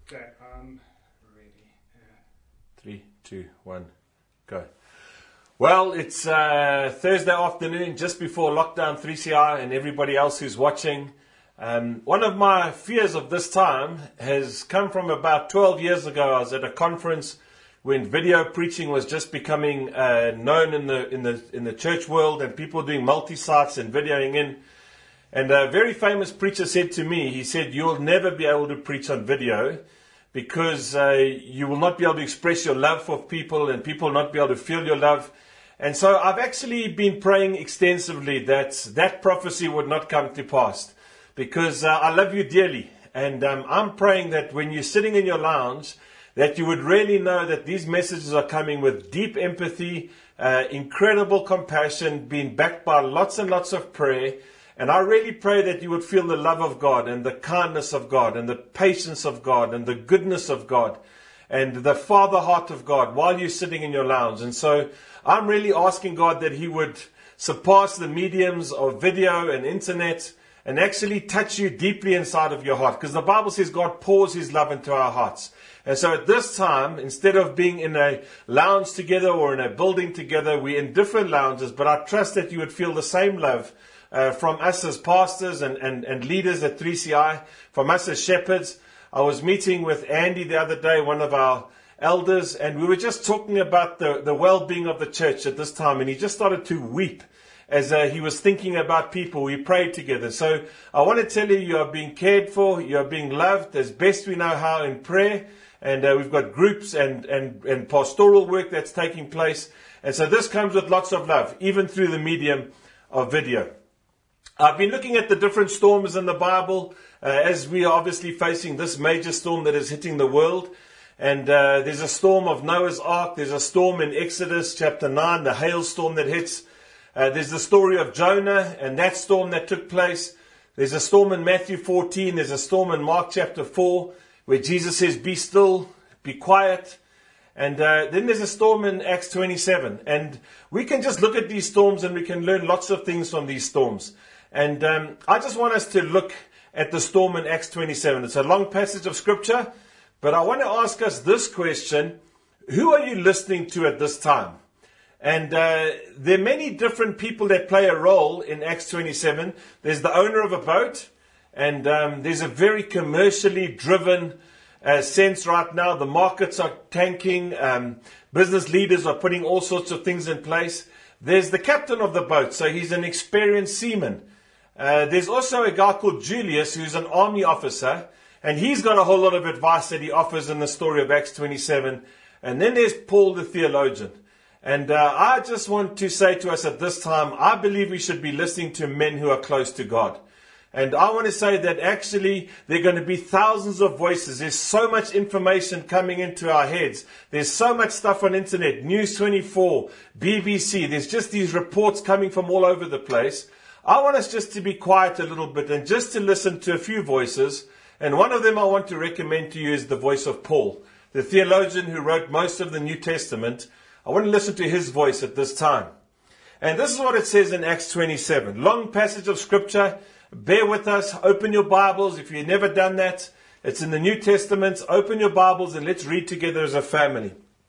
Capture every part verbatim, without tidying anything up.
Okay, I'm ready. Uh, Three, two, one, go. Well, it's uh, Thursday afternoon, just before lockdown three C I and everybody else who's watching. Um, one of my fears of this time has come from about twelve years ago. I was at a conference when video preaching was just becoming uh, known in the in the in the church world, and people doing multi-sites and videoing in. And a very famous preacher said to me, he said, "You'll never be able to preach on video because uh, you will not be able to express your love for people, and people will not be able to feel your love." And so I've actually been praying extensively that that prophecy would not come to pass, because uh, I love you dearly. And um, I'm praying that when you're sitting in your lounge, that you would really know that these messages are coming with deep empathy, uh, incredible compassion, being backed by lots and lots of prayer. And I really pray that you would feel the love of God and the kindness of God and the patience of God and the goodness of God and the Father heart of God while you're sitting in your lounge. And so I'm really asking God that He would surpass the mediums of video and internet and actually touch you deeply inside of your heart. Because the Bible says God pours His love into our hearts. And so at this time, instead of being in a lounge together or in a building together, we're in different lounges. But I trust that you would feel the same love Uh, from us as pastors and, and, and leaders at three C I, from us as shepherds. I was meeting with Andy the other day, one of our elders, and we were just talking about the, the well-being of the church at this time, and he just started to weep as uh, he was thinking about people. We prayed together. So I want to tell you, you are being cared for, you are being loved as best we know how in prayer, and uh, we've got groups and, and, and pastoral work that's taking place. And so this comes with lots of love, even through the medium of video. I've been looking at the different storms in the Bible uh, as we are obviously facing this major storm that is hitting the world. And uh, there's a storm of Noah's Ark. There's a storm in Exodus chapter nine, the hailstorm that hits. Uh, there's the story of Jonah and that storm that took place. There's a storm in Matthew fourteen. There's a storm in Mark chapter four where Jesus says, "Be still, be quiet." And uh, then there's a storm in Acts twenty-seven. And we can just look at these storms and we can learn lots of things from these storms. And um, I just want us to look at the storm in Acts twenty-seven. It's a long passage of scripture, but I want to ask us this question: who are you listening to at this time? And uh, there are many different people that play a role in Acts twenty-seven. There's the owner of a boat, and um, there's a very commercially driven uh, sense right now. The markets are tanking. Um, business leaders are putting all sorts of things in place. There's the captain of the boat, so he's an experienced seaman. Uh, there's also a guy called Julius, who's an army officer, and he's got a whole lot of advice that he offers in the story of Acts twenty-seven. And then there's Paul the theologian. And uh, I just want to say to us at this time, I believe we should be listening to men who are close to God. And I want to say that actually there are going to be thousands of voices. There's so much information coming into our heads. There's so much stuff on internet, News twenty-four, B B C. There's just these reports coming from all over the place. I want us just to be quiet a little bit and just to listen to a few voices. And one of them I want to recommend to you is the voice of Paul, the theologian who wrote most of the New Testament. I want to listen to his voice at this time. And this is what it says in Acts twenty-seven. Long passage of scripture. Bear with us. Open your Bibles. If you've never done that, it's in the New Testament. Open your Bibles and let's read together as a family.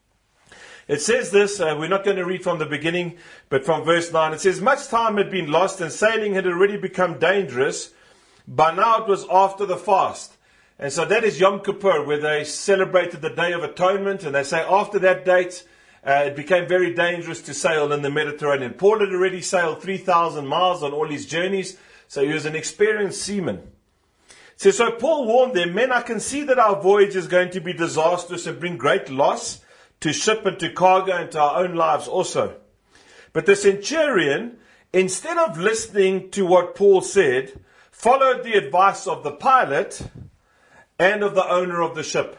It says this, uh, we're not going to read from the beginning, but from verse nine. It says, "Much time had been lost and sailing had already become dangerous. By now it was after the fast." And so that is Yom Kippur, where they celebrated the Day of Atonement. And they say after that date, uh, it became very dangerous to sail in the Mediterranean. Paul had already sailed three thousand miles on all his journeys. So he was an experienced seaman. So, so Paul warned them, "Men, I can see that our voyage is going to be disastrous and bring great loss to ship and to cargo and to our own lives also." But the centurion, instead of listening to what Paul said, followed the advice of the pilot and of the owner of the ship.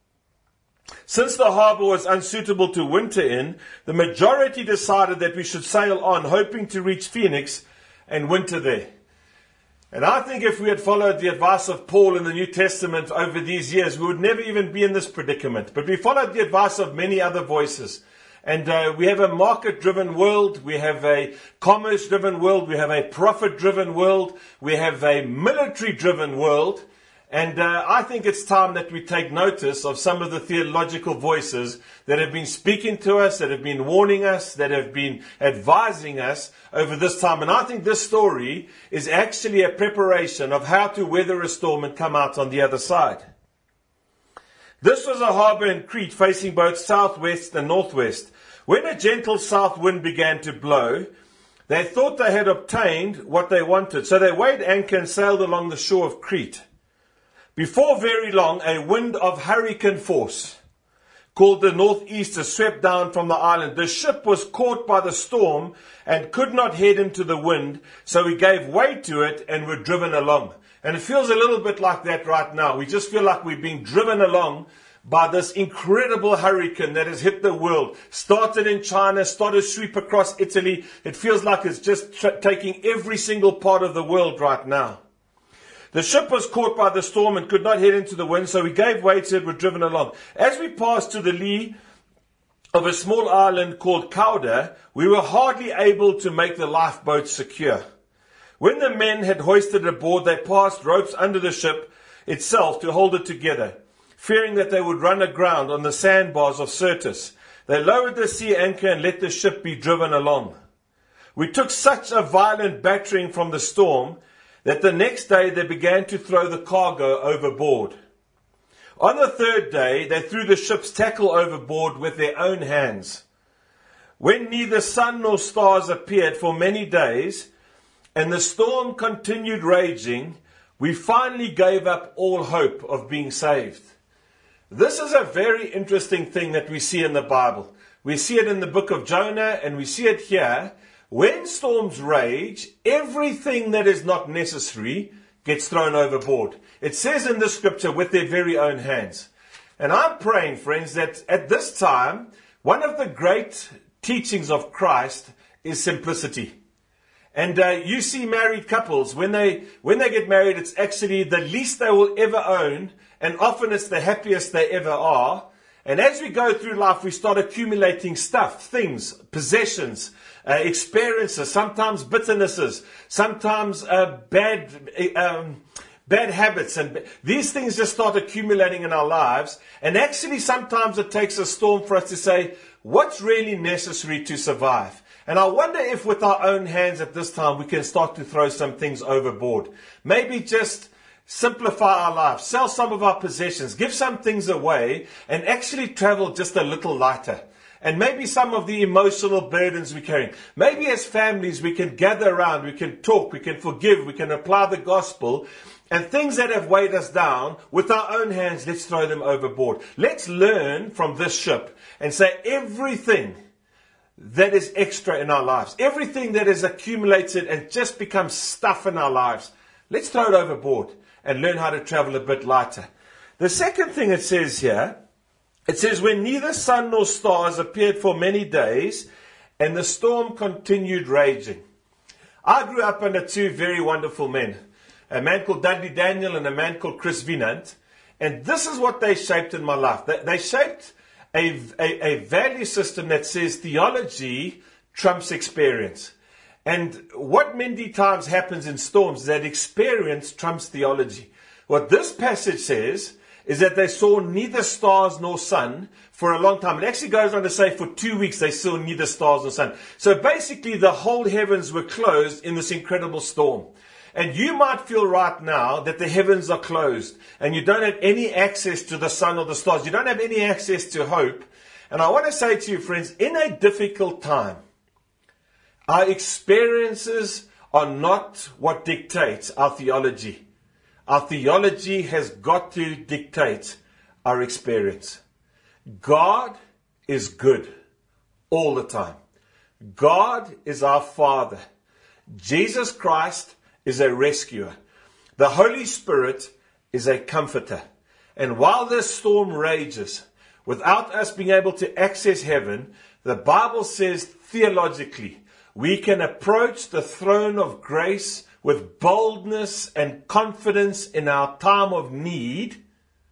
Since the harbor was unsuitable to winter in, the majority decided that we should sail on, hoping to reach Phoenix and winter there. And I think if we had followed the advice of Paul in the New Testament over these years, we would never even be in this predicament. But we followed the advice of many other voices. And uh, we have a market-driven world. We have a commerce-driven world. We have a profit-driven world. We have a military-driven world. And uh, I think it's time that we take notice of some of the theological voices that have been speaking to us, that have been warning us, that have been advising us over this time. And I think this story is actually a preparation of how to weather a storm and come out on the other side. This was a harbour in Crete facing both southwest and northwest. When a gentle south wind began to blow, they thought they had obtained what they wanted. So they weighed anchor and sailed along the shore of Crete. Before very long, a wind of hurricane force, called the northeaster, swept down from the island. The ship was caught by the storm and could not head into the wind, so we gave way to it and were driven along. And it feels a little bit like that right now. We just feel like we're being driven along by this incredible hurricane that has hit the world. Started in China, started to sweep across Italy. It feels like it's just tra- taking every single part of the world right now. The ship was caught by the storm and could not head into the wind, so we gave way to it, were driven along. As we passed to the lee of a small island called Cauda, we were hardly able to make the lifeboat secure. When the men had hoisted it aboard, they passed ropes under the ship itself to hold it together, fearing that they would run aground on the sandbars of Syrtis. They lowered the sea anchor and let the ship be driven along. We took such a violent battering from the storm that the next day they began to throw the cargo overboard. On the third day, they threw the ship's tackle overboard with their own hands. When neither sun nor stars appeared for many days, and the storm continued raging, we finally gave up all hope of being saved. This is a very interesting thing that we see in the Bible. We see it in the book of Jonah, and we see it here. When storms rage, everything that is not necessary gets thrown overboard. It says in the scripture, with their very own hands. And I'm praying, friends, that at this time, one of the great teachings of Christ is simplicity. And uh, you see married couples, when they when they get married, it's actually the least they will ever own, and often it's the happiest they ever are. And as we go through life, we start accumulating stuff, things, possessions, uh, experiences, sometimes bitternesses, sometimes uh, bad um, bad habits. And these things just start accumulating in our lives. And actually, sometimes it takes a storm for us to say, what's really necessary to survive? And I wonder if with our own hands at this time, we can start to throw some things overboard. Maybe just simplify our lives, sell some of our possessions, give some things away, and actually travel just a little lighter. And maybe some of the emotional burdens we're carrying. Maybe as families, we can gather around, we can talk, we can forgive, we can apply the gospel. And things that have weighed us down, with our own hands, let's throw them overboard. Let's learn from this ship and say everything that is extra in our lives, everything that is accumulated and just becomes stuff in our lives, let's throw it overboard and learn how to travel a bit lighter. The second thing it says here, it says, when neither sun nor stars appeared for many days, and the storm continued raging. I grew up under two very wonderful men, a man called Dudley Daniel and a man called Chris Vinant. And this is what they shaped in my life. They, they shaped a, a, a value system that says theology trumps experience. And what many times happens in storms is that experience trumps theology. What this passage says is that they saw neither stars nor sun for a long time. It actually goes on to say for two weeks they saw neither stars nor sun. So basically the whole heavens were closed in this incredible storm. And you might feel right now that the heavens are closed and you don't have any access to the sun or the stars. You don't have any access to hope. And I want to say to you, friends, in a difficult time, our experiences are not what dictates our theology. Our theology has got to dictate our experience. God is good all the time. God is our Father. Jesus Christ is a rescuer. The Holy Spirit is a comforter. And while this storm rages, without us being able to access heaven, the Bible says theologically, we can approach the throne of grace with boldness and confidence in our time of need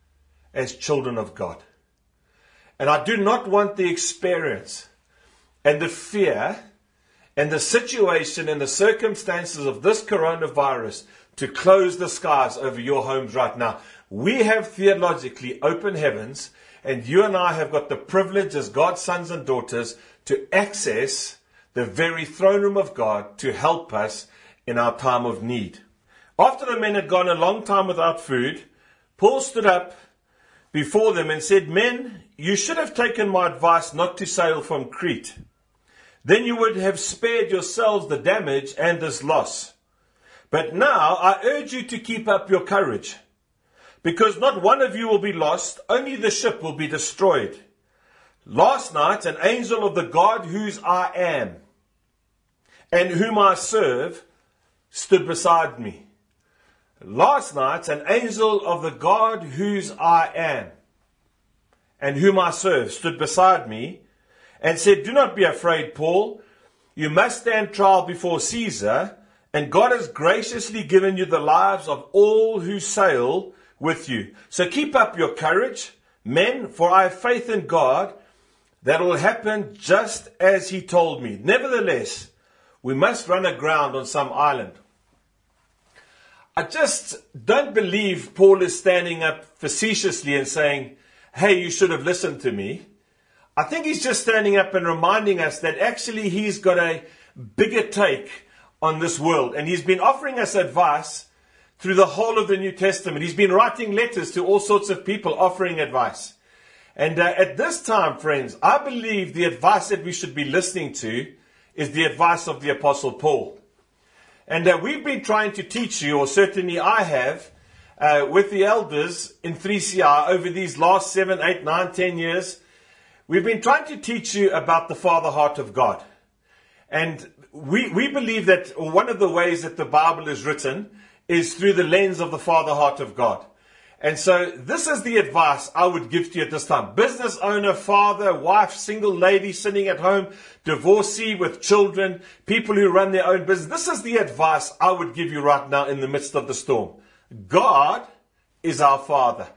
as children of God. And I do not want the experience and the fear and the situation and the circumstances of this coronavirus to close the skies over your homes right now. We have theologically open heavens, and you and I have got the privilege as God's sons and daughters to access the very throne room of God to help us in our time of need. After the men had gone a long time without food, Paul stood up before them and said, "Men, you should have taken my advice not to sail from Crete. Then you would have spared yourselves the damage and this loss. But now I urge you to keep up your courage, because not one of you will be lost, only the ship will be destroyed. Last night an angel of the God whose I am, and whom I serve, stood beside me. Last night an angel of the God whose I am, and whom I serve, stood beside me, and said, 'Do not be afraid, Paul. You must stand trial before Caesar, and God has graciously given you the lives of all who sail with you. So keep up your courage, men, for I have faith in God that will happen just as he told me. Nevertheless, we must run aground on some island.'" I just don't believe Paul is standing up facetiously and saying, "Hey, you should have listened to me." I think he's just standing up and reminding us that actually he's got a bigger take on this world. And he's been offering us advice through the whole of the New Testament. He's been writing letters to all sorts of people offering advice. And uh, at this time, friends, I believe the advice that we should be listening to is the advice of the Apostle Paul. And uh, we've been trying to teach you, or certainly I have, uh, with the elders in three C R over these last seven, eight, nine, ten years. We've been trying to teach you about the Father heart of God. And we, we believe that one of the ways that the Bible is written is through the lens of the Father heart of God. And so this is the advice I would give to you at this time. Business owner, father, wife, single lady sitting at home, divorcee with children, people who run their own business. This is the advice I would give you right now in the midst of the storm. God is our Father.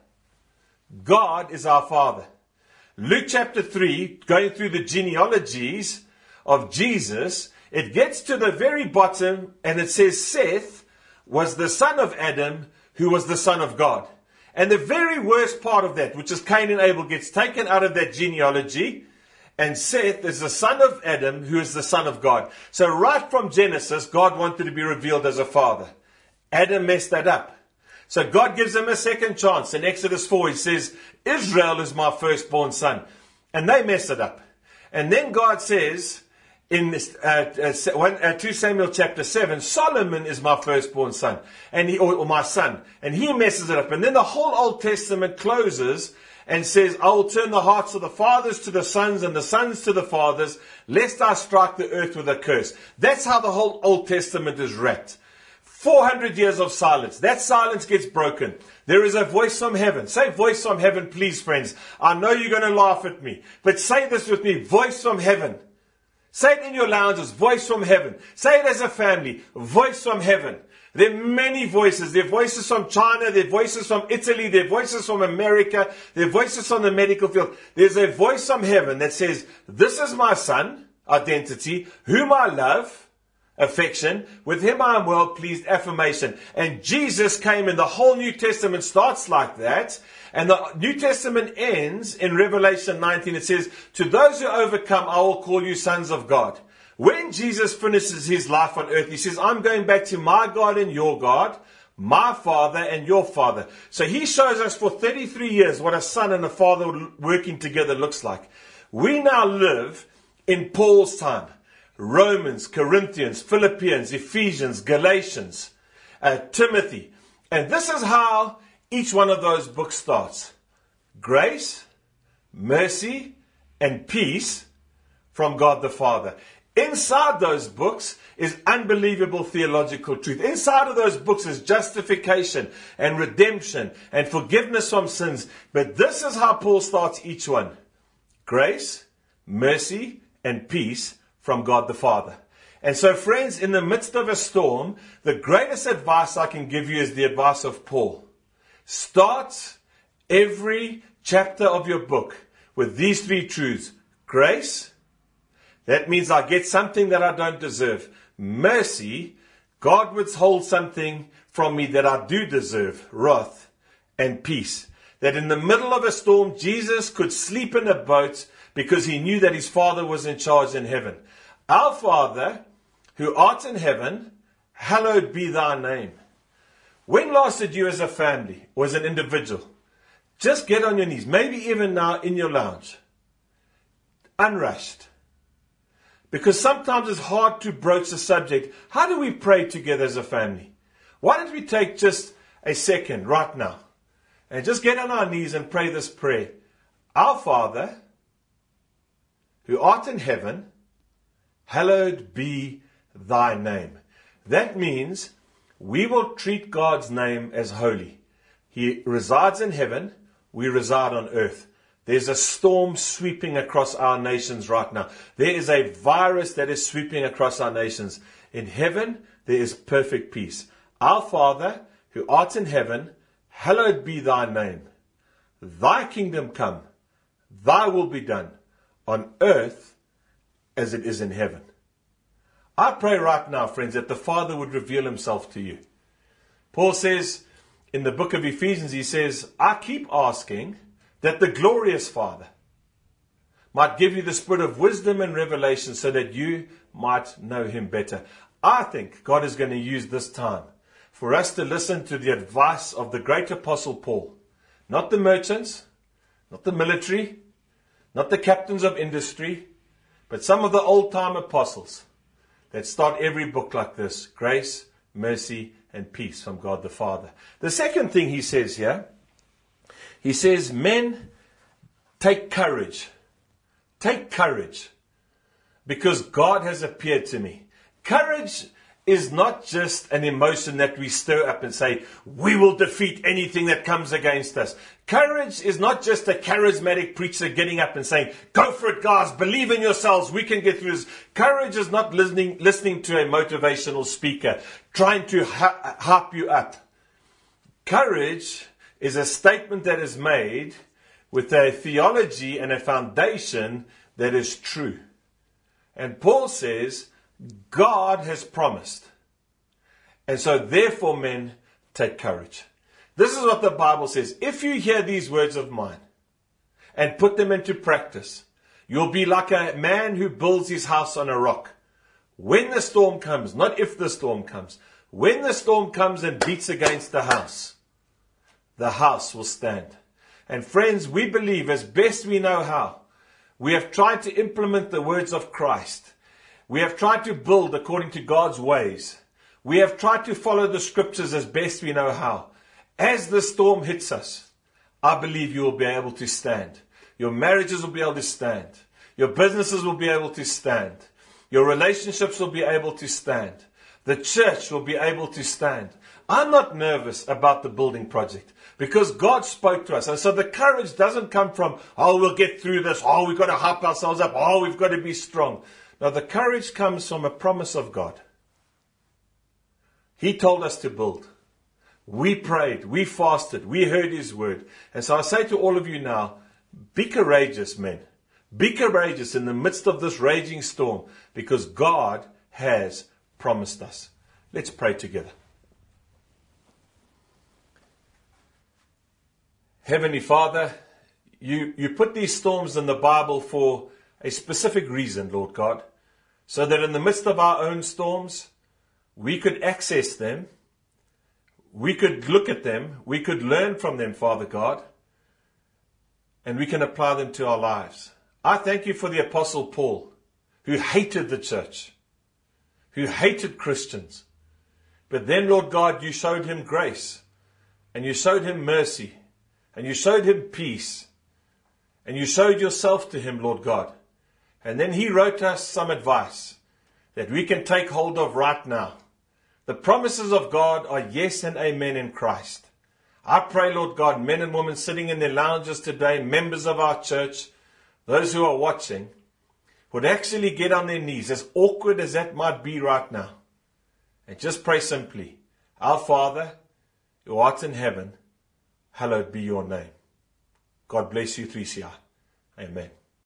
God is our Father. Luke chapter three, going through the genealogies of Jesus, it gets to the very bottom and it says Seth was the son of Adam, who was the son of God. And the very worst part of that, which is Cain and Abel, gets taken out of that genealogy. And Seth is the son of Adam, who is the son of God. So right from Genesis, God wanted to be revealed as a father. Adam messed that up. So God gives him a second chance. In Exodus four, he says, "Israel is my firstborn son." And they mess it up. And then God says, in this, uh, uh, one, uh, two Samuel chapter seven, "Solomon is my firstborn son, and he, or, or my son." And he messes it up. And then the whole Old Testament closes and says, "I will turn the hearts of the fathers to the sons and the sons to the fathers, lest I strike the earth with a curse." That's how the whole Old Testament is wrapped. four hundred years of silence. That silence gets broken. There is a voice from heaven. Say voice from heaven, please, friends. I know you're going to laugh at me, but say this with me. Voice from heaven. Say it in your lounges. Voice from heaven. Say it as a family. Voice from heaven. There are many voices. There are voices from China. There are voices from Italy. There are voices from America. There are voices from the medical field. There's a voice from heaven that says, "This is my son," identity, "whom I love," affection, "with him I am well pleased," affirmation. And Jesus came, and the whole New Testament starts like that. And the New Testament ends in Revelation nineteen. It says, "To those who overcome, I will call you sons of God." When Jesus finishes his life on earth, he says, "I'm going back to my God and your God, my Father and your Father." So he shows us for thirty-three years what a son and a father working together looks like. We now live in Paul's time. Romans, Corinthians, Philippians, Ephesians, Galatians, uh, Timothy. And this is how each one of those books starts. Grace, mercy, and peace from God the Father. Inside those books is unbelievable theological truth. Inside of those books is justification and redemption and forgiveness from sins. But this is how Paul starts each one. Grace, mercy, and peace from God the Father. And so, friends, in the midst of a storm, the greatest advice I can give you is the advice of Paul. Start every chapter of your book with these three truths. Grace, That means I get something that I don't deserve. Mercy, God withholds something from me that I do deserve. Wrath and peace. That in the middle of a storm, Jesus could sleep in a boat because he knew that his Father was in charge in heaven. Our Father, who art in heaven, hallowed be thy name. When last did you as a family or as an individual just get on your knees, maybe even now in your lounge, unrushed? Because sometimes it's hard to broach the subject. How do we pray together as a family? Why don't we take just a second right now and just get on our knees and pray this prayer? Our Father, who art in heaven, hallowed be thy name. That means we will treat God's name as holy. He resides in heaven. We reside on earth. There's a storm sweeping across our nations right now. There is a virus that is sweeping across our nations. In heaven, there is perfect peace. Our Father, who art in heaven, hallowed be thy name. Thy kingdom come. Thy will be done on earth as it is in heaven. I pray right now, friends, that the Father would reveal himself to you. Paul says in the book of Ephesians, he says, I keep asking that the glorious Father might give you the spirit of wisdom and revelation so that you might know him better. I think God is going to use this time for us to listen to the advice of the great apostle Paul. Not the merchants, not the military, not the captains of industry, but some of the old-time apostles that start every book like this: grace, mercy, and peace from God the Father. The second thing he says here, he says, men, take courage. Take courage, because God has appeared to me. Courage is not just an emotion that we stir up and say, we will defeat anything that comes against us. Courage is not just a charismatic preacher getting up and saying, go for it, guys, believe in yourselves, we can get through this. Courage is not listening, listening to a motivational speaker trying to hype you up. Courage is a statement that is made with a theology and a foundation that is true. And Paul says, God has promised. And so therefore, men, take courage. This is what the Bible says. If you hear these words of mine and put them into practice, you'll be like a man who builds his house on a rock. When the storm comes, not if the storm comes, when the storm comes and beats against the house, the house will stand. And friends, we believe as best we know how. We have tried to implement the words of Christ. We have tried to build according to God's ways. We have tried to follow the scriptures as best we know how. As the storm hits us, I believe you will be able to stand. Your marriages will be able to stand. Your businesses will be able to stand. Your relationships will be able to stand. The church will be able to stand. I'm not nervous about the building project because God spoke to us. And so the courage doesn't come from, oh, we'll get through this. Oh, we've got to hype ourselves up. Oh, we've got to be strong. Now, the courage comes from a promise of God. He told us to build. We prayed. We fasted. We heard his word. And so I say to all of you now, be courageous, men. Be courageous in the midst of this raging storm because God has promised us. Let's pray together. Heavenly Father, you, you put these storms in the Bible for a specific reason, Lord God, so that in the midst of our own storms, we could access them, we could look at them, we could learn from them, Father God, and we can apply them to our lives. I thank you for the Apostle Paul, who hated the church, who hated Christians. But then, Lord God, you showed him grace, and you showed him mercy, and you showed him peace, and you showed yourself to him, Lord God. And then he wrote us some advice that we can take hold of right now. The promises of God are yes and amen in Christ. I pray, Lord God, men and women sitting in their lounges today, members of our church, those who are watching, would actually get on their knees, as awkward as that might be right now, and just pray simply, Our Father, who art in heaven, hallowed be your name. God bless you, three C I. Amen.